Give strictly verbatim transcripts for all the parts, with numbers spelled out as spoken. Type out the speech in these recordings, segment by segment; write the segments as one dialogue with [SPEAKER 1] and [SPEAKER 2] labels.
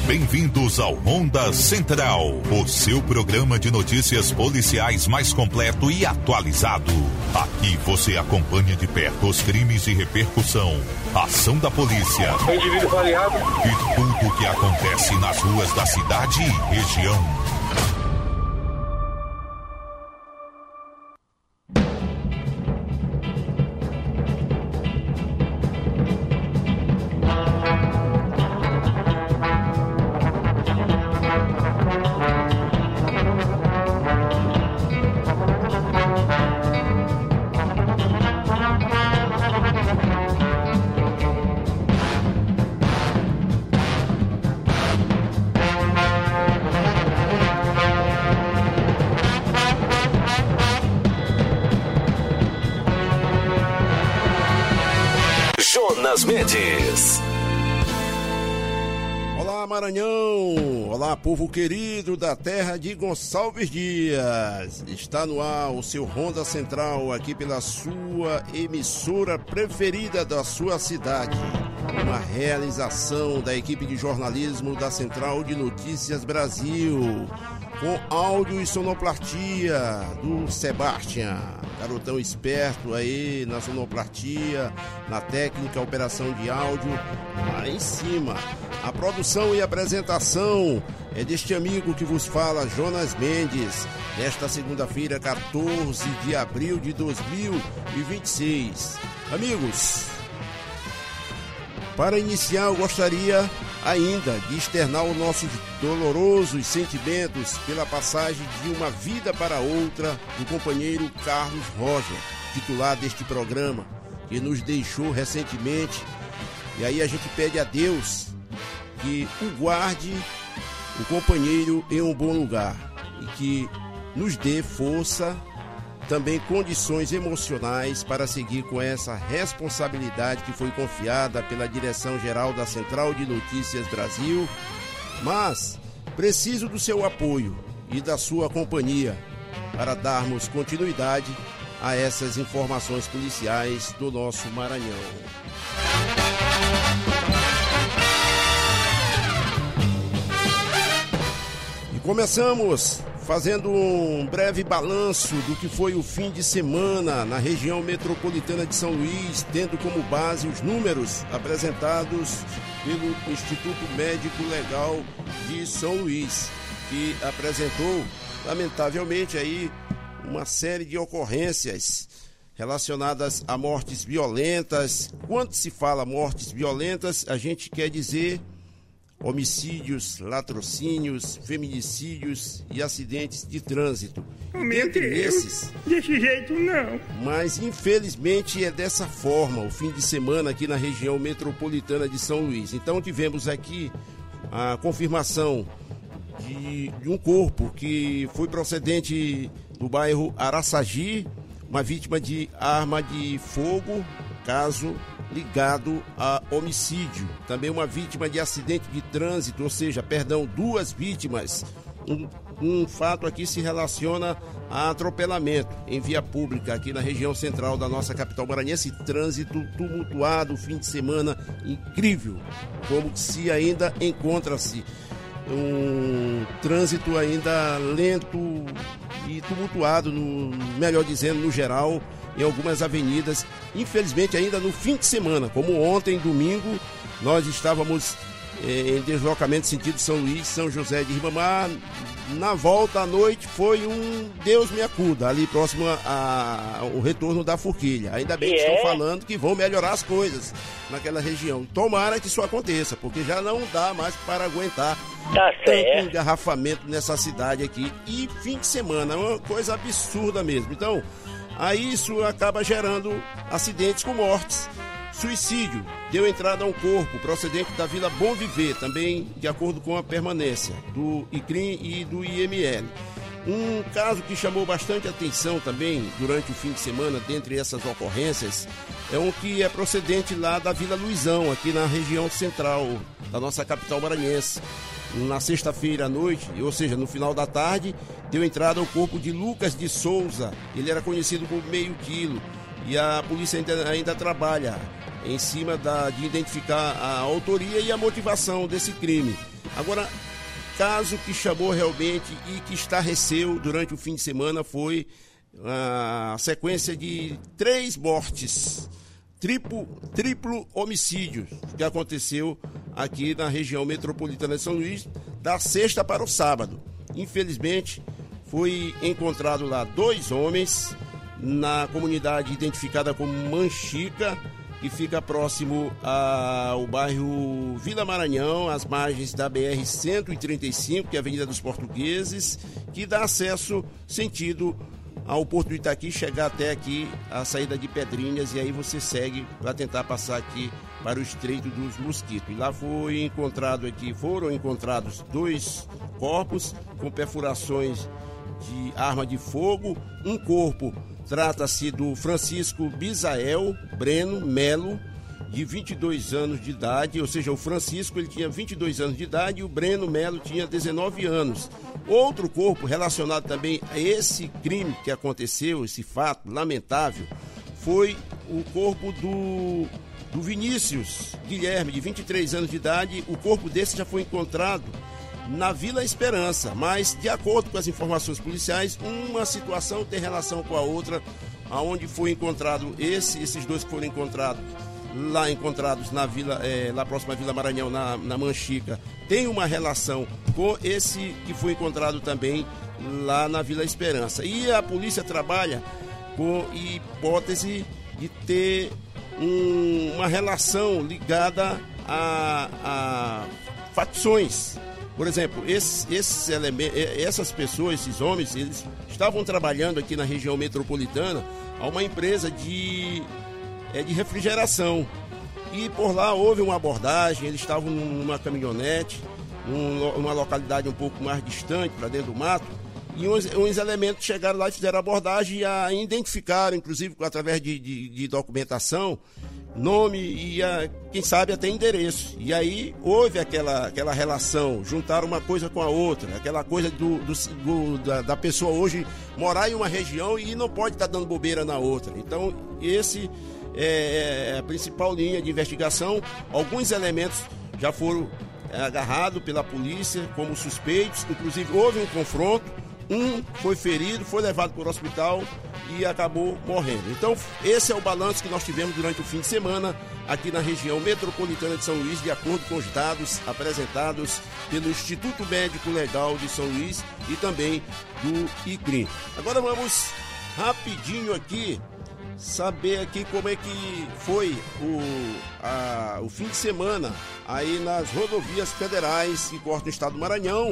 [SPEAKER 1] Bem-vindos ao Ronda Central, o seu programa de notícias policiais mais completo e atualizado. Aqui você acompanha de perto os crimes de repercussão, ação da polícia e tudo o que acontece nas ruas da cidade e região.
[SPEAKER 2] Jonas Mendes.
[SPEAKER 3] Olá, Maranhão! Olá, povo querido da terra de Gonçalves Dias! Está no ar o seu Ronda Central, aqui pela sua emissora preferida da sua cidade. Uma realização da equipe de jornalismo da Central de Notícias Brasil, com áudio e sonoplastia do Sebastião, garotão esperto aí na sonoplastia, na técnica, operação de áudio, lá em cima. A produção e apresentação é deste amigo que vos fala, Jonas Mendes, nesta segunda-feira, quatorze de abril de dois mil e vinte e seis. Amigos, para iniciar eu gostaria ainda de externar os nossos dolorosos sentimentos pela passagem de uma vida para outra do companheiro Carlos Roger, titular deste programa, que nos deixou recentemente. E aí a gente pede a Deus que o guarde, o companheiro, em um bom lugar e que nos dê força, também condições emocionais para seguir com essa responsabilidade que foi confiada pela Direção-Geral da Central de Notícias Brasil, mas preciso do seu apoio e da sua companhia para darmos continuidade a essas informações policiais do nosso Maranhão. E começamos fazendo um breve balanço do que foi o fim de semana na região metropolitana de São Luís, tendo como base os números apresentados pelo Instituto Médico Legal de São Luís, que apresentou, lamentavelmente, aí uma série de ocorrências relacionadas a mortes violentas. Quando se fala mortes violentas, a gente quer dizer homicídios, latrocínios, feminicídios e acidentes de trânsito.
[SPEAKER 4] Oh, meu
[SPEAKER 3] Dentre
[SPEAKER 4] Deus,
[SPEAKER 3] esses,
[SPEAKER 4] desse jeito não.
[SPEAKER 3] Mas infelizmente é dessa forma o fim de semana aqui na região metropolitana de São Luís. Então tivemos aqui a confirmação de, de um corpo que foi procedente do bairro Araçagi, uma vítima de arma de fogo, caso ligado a homicídio. Também uma vítima de acidente de trânsito, ou seja, perdão, duas vítimas. Um, um fato aqui se relaciona a atropelamento em via pública aqui na região central da nossa capital maranhense. Trânsito tumultuado, fim de semana incrível, como se ainda encontra-se um trânsito ainda lento e tumultuado, no, melhor dizendo, no geral, em algumas avenidas, infelizmente ainda no fim de semana, como ontem, domingo, nós estávamos eh, em deslocamento sentido São Luís, São José de Ribamar. Na volta à noite foi um Deus me acuda, ali próximo ao retorno da Forquilha. Ainda bem que
[SPEAKER 4] é?
[SPEAKER 3] estão falando que vão melhorar as coisas naquela região. Tomara que isso aconteça, porque já não dá mais para aguentar
[SPEAKER 4] Tá
[SPEAKER 3] tanto
[SPEAKER 4] certo.
[SPEAKER 3] engarrafamento nessa cidade aqui. E fim de semana, é uma coisa absurda mesmo. Então, aí isso acaba gerando acidentes com mortes. Suicídio, deu entrada a um corpo procedente da Vila Bom Viver, também de acordo com a permanência do I C R I M e do I M L. Um caso que chamou bastante atenção também durante o fim de semana, dentre essas ocorrências, é um que é procedente lá da Vila Luizão, aqui na região central da nossa capital maranhense. Na sexta-feira à noite, ou seja, no final da tarde, deu entrada ao corpo de Lucas de Souza. Ele era conhecido como Meio Quilo e a polícia ainda, ainda trabalha em cima da, de identificar a autoria e a motivação desse crime. Agora, caso que chamou realmente e que estarreceu durante o fim de semana foi a sequência de três mortes, triplo, triplo homicídio que aconteceu aqui na região metropolitana de São Luís, da sexta para o sábado. Infelizmente, foi encontrado lá dois homens na comunidade identificada como Manchica, que fica próximo ao bairro Vila Maranhão, às margens da B R cento e trinta e cinco, que é a Avenida dos Portugueses, que dá acesso sentido ao Porto do Itaqui, chegar até aqui a saída de Pedrinhas, e aí você segue para tentar passar aqui para o Estreito dos Mosquitos. E lá foi encontrado aqui, foram encontrados dois corpos com perfurações de arma de fogo, um corpo. Trata-se do Francisco Bisael Breno Melo, de vinte e dois anos de idade, ou seja, o Francisco ele tinha vinte e dois anos de idade e o Breno Melo tinha dezenove anos. Outro corpo relacionado também a esse crime que aconteceu, esse fato lamentável, foi o corpo do, do Vinícius Guilherme, de vinte e três anos de idade. O corpo desse já foi encontrado na Vila Esperança, mas de acordo com as informações policiais, uma situação tem relação com a outra, aonde foi encontrado esse, esses dois que foram encontrados lá encontrados na vila, é, lá próxima à Vila Maranhão, na, na Manchica, tem uma relação com esse que foi encontrado também lá na Vila Esperança. E a polícia trabalha com hipótese de ter um, uma relação ligada a, a facções. Por exemplo, esses, esses elementos, essas pessoas, esses homens, eles estavam trabalhando aqui na região metropolitana a uma empresa de, é, de refrigeração. E por lá houve uma abordagem, eles estavam numa caminhonete, num, numa localidade um pouco mais distante, para dentro do mato, e uns, uns elementos chegaram lá e fizeram abordagem e a identificaram, inclusive através de, de, de documentação, nome e, a, quem sabe, até endereço. E aí houve aquela, aquela relação, juntaram uma coisa com a outra, aquela coisa do, do, do, da, da pessoa hoje morar em uma região e não pode estar dando bobeira na outra. Então, esse é a principal linha de investigação. Alguns elementos já foram agarrados pela polícia como suspeitos, inclusive houve um confronto. Um foi ferido, foi levado para o hospital e acabou morrendo. Então, esse é o balanço que nós tivemos durante o fim de semana aqui na região metropolitana de São Luís, de acordo com os dados apresentados pelo Instituto Médico Legal de São Luís e também do I C R I M. Agora vamos rapidinho aqui saber aqui como é que foi o, a, o fim de semana aí nas rodovias federais que cortam o estado do Maranhão.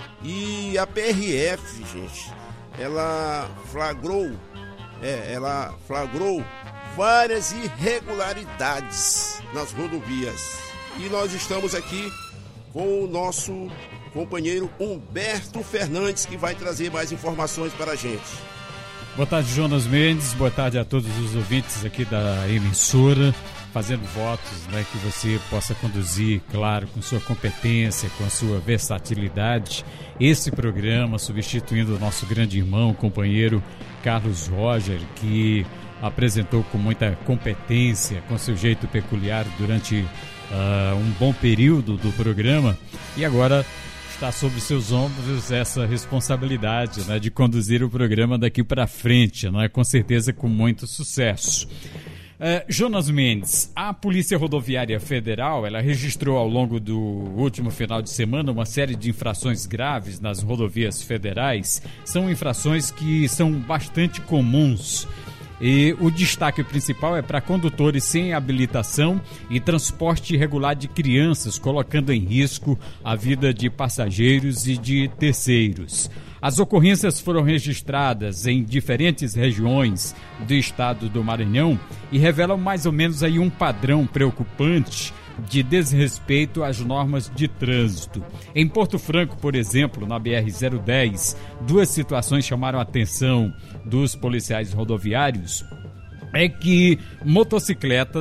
[SPEAKER 3] E a P R F, gente, ela flagrou, é, ela flagrou várias irregularidades nas rodovias. E nós estamos aqui com o nosso companheiro Humberto Fernandes, que vai trazer mais informações para a gente.
[SPEAKER 4] Boa tarde, Jonas Mendes, boa tarde a todos os ouvintes aqui da emissora, fazendo votos, né, que você possa conduzir, claro, com sua competência, com a sua versatilidade, esse programa, substituindo o nosso grande irmão, companheiro Carlos Roger, que apresentou com muita competência, com seu jeito peculiar durante uh, um bom período do programa, e agora está sobre seus ombros essa responsabilidade, né, de conduzir o programa daqui para frente, né, com certeza com muito sucesso. Uh, Jonas Mendes, a Polícia Rodoviária Federal, ela registrou ao longo do último final de semana uma série de infrações graves nas rodovias federais. São infrações que são bastante comuns. E o destaque principal é para condutores sem habilitação e transporte irregular de crianças, colocando em risco a vida de passageiros e de terceiros. As ocorrências foram registradas em diferentes regiões do estado do Maranhão e revelam mais ou menos aí um padrão preocupante de desrespeito às normas de trânsito. Em Porto Franco, por exemplo, na B R zero dez, duas situações chamaram a atenção dos policiais rodoviários. É que motocicletas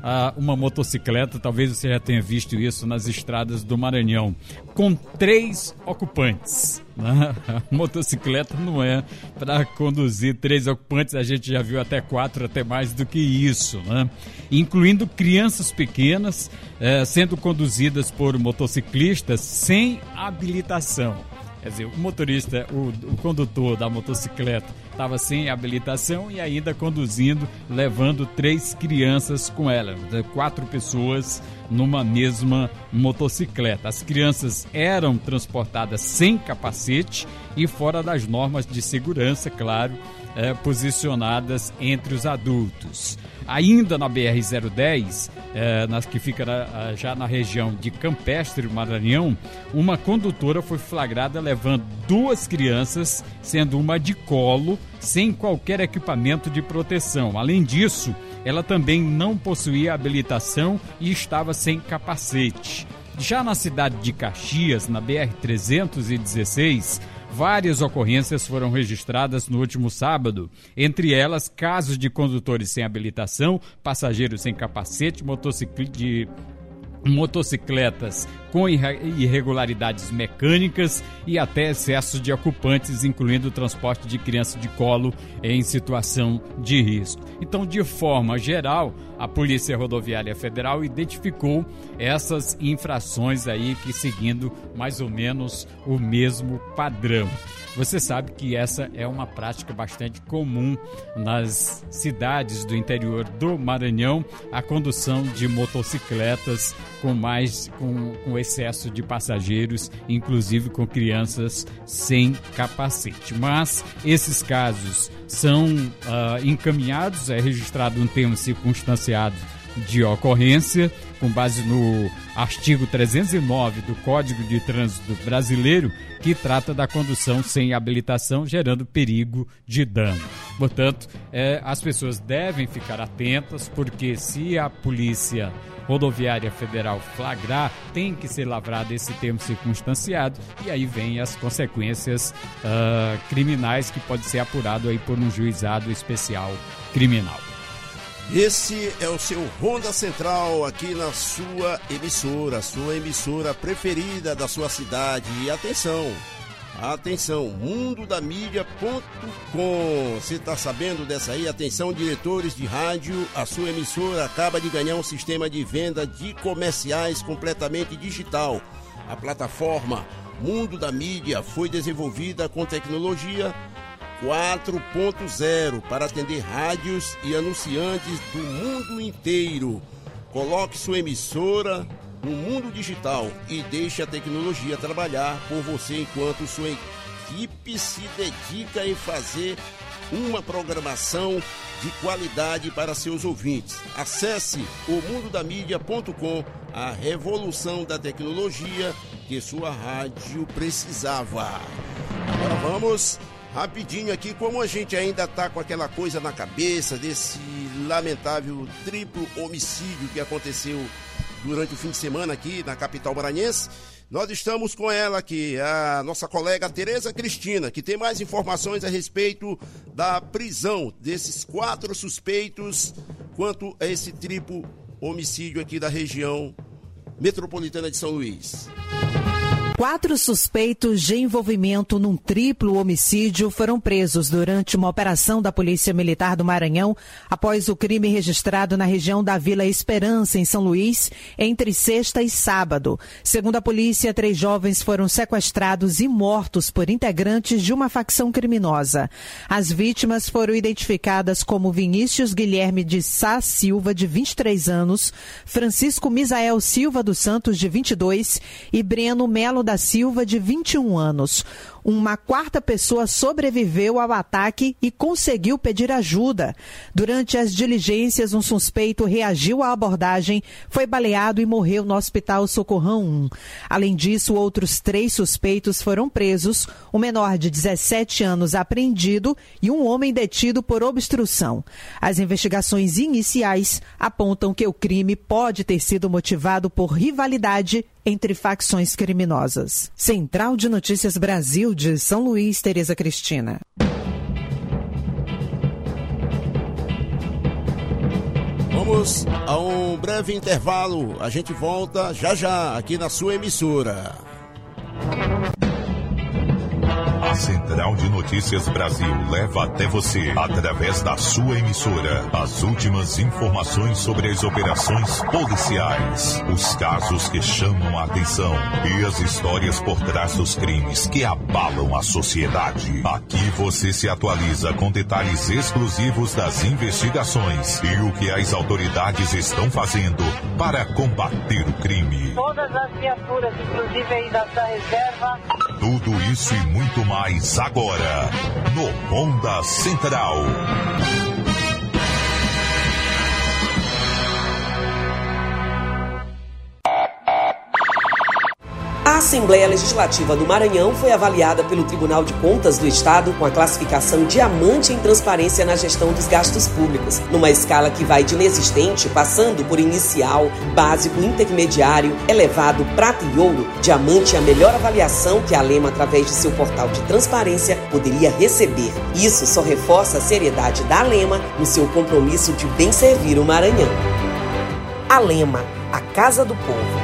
[SPEAKER 4] ah, uma motocicleta, talvez você já tenha visto isso nas estradas do Maranhão, com três ocupantes. Né? A motocicleta não é para conduzir três ocupantes, a gente já viu até quatro, até mais do que isso, né? Incluindo crianças pequenas eh, sendo conduzidas por motociclistas sem habilitação. Quer dizer, o motorista, o, o condutor da motocicleta estava sem habilitação e ainda conduzindo, levando três crianças com ela, quatro pessoas numa mesma motocicleta. As crianças eram transportadas sem capacete e fora das normas de segurança, claro, é, posicionadas entre os adultos. Ainda na B R zero dez, é, nas, que fica na, já na região de Campestre, Maranhão, uma condutora foi flagrada levando duas crianças, sendo uma de colo, sem qualquer equipamento de proteção. Além disso, ela também não possuía habilitação e estava sem capacete. Já na cidade de Caxias, na B R trezentos e dezesseis, várias ocorrências foram registradas no último sábado, entre elas casos de condutores sem habilitação, passageiros sem capacete, motocicl... de motocicletas com irregularidades mecânicas e até excesso de ocupantes, incluindo o transporte de crianças de colo em situação de risco. Então, de forma geral, a Polícia Rodoviária Federal identificou essas infrações aí que seguindo mais ou menos o mesmo padrão. Você sabe que essa é uma prática bastante comum nas cidades do interior do Maranhão, a condução de motocicletas com mais com, com excesso de passageiros, inclusive com crianças sem capacete. Mas esses casos são uh, encaminhados, é registrado um termo circunstanciado de ocorrência, com base no artigo trezentos e nove do Código de Trânsito Brasileiro, que trata da condução sem habilitação, gerando perigo de dano. Portanto, é, as pessoas devem ficar atentas, porque se a Polícia Rodoviária Federal flagrar, tem que ser lavrado esse termo circunstanciado, e aí vem as consequências uh, criminais, que pode ser apurado aí por um juizado especial criminal.
[SPEAKER 3] Esse é o seu Ronda Central aqui na sua emissora, sua emissora preferida da sua cidade. E atenção, atenção, mundo da mídia ponto com. Você está sabendo dessa aí? Atenção, diretores de rádio, a sua emissora acaba de ganhar um sistema de venda de comerciais completamente digital. A plataforma Mundo da Mídia foi desenvolvida com tecnologia quatro ponto zero para atender rádios e anunciantes do mundo inteiro. Coloque sua emissora no mundo digital e deixe a tecnologia trabalhar por você, enquanto sua equipe se dedica em fazer uma programação de qualidade para seus ouvintes. Acesse o mundo da mídia ponto com, a revolução da tecnologia que sua rádio precisava. Agora vamos rapidinho aqui, como a gente ainda tá com aquela coisa na cabeça desse lamentável triplo homicídio que aconteceu durante o fim de semana aqui na capital maranhense, nós estamos com ela aqui, a nossa colega Tereza Cristina, que tem mais informações a respeito da prisão desses quatro suspeitos quanto a esse triplo homicídio aqui da região metropolitana de São Luís.
[SPEAKER 5] Quatro suspeitos de envolvimento num triplo homicídio foram presos durante uma operação da Polícia Militar do Maranhão após o crime registrado na região da Vila Esperança, em São Luís, entre sexta e sábado. Segundo a polícia, três jovens foram sequestrados e mortos por integrantes de uma facção criminosa. As vítimas foram identificadas como Vinícius Guilherme de Sá Silva, de vinte e três anos, Francisco Misael Silva dos Santos, de vinte e dois, e Breno Melo da Silva, de vinte e um anos. Uma quarta pessoa sobreviveu ao ataque e conseguiu pedir ajuda. Durante as diligências, um suspeito reagiu à abordagem, foi baleado e morreu no Hospital Socorrão um. Além disso, outros três suspeitos foram presos, um menor de dezessete anos apreendido e um homem detido por obstrução. As investigações iniciais apontam que o crime pode ter sido motivado por rivalidade entre facções criminosas. Central de Notícias Brasil de São Luís, Tereza Cristina.
[SPEAKER 3] Vamos a um breve intervalo. A gente volta já já aqui na sua emissora.
[SPEAKER 1] A Central de Notícias Brasil leva até você, através da sua emissora, as últimas informações sobre as operações policiais, os casos que chamam a atenção e as histórias por trás dos crimes que abalam a sociedade. Aqui você se atualiza com detalhes exclusivos das investigações e o que as autoridades estão fazendo para combater o crime.
[SPEAKER 6] Todas as viaturas, inclusive aí da, da reserva.
[SPEAKER 1] Tudo isso e muito mais agora, no Ronda Central.
[SPEAKER 7] A Assembleia Legislativa do Maranhão foi avaliada pelo Tribunal de Contas do Estado com a classificação diamante em transparência na gestão dos gastos públicos, numa escala que vai de inexistente, passando por inicial, básico, intermediário, elevado, prata e ouro. Diamante é a melhor avaliação que a Lema, através de seu portal de transparência, poderia receber. Isso só reforça a seriedade da Lema no seu compromisso de bem servir o Maranhão. A Lema, a Casa do Povo.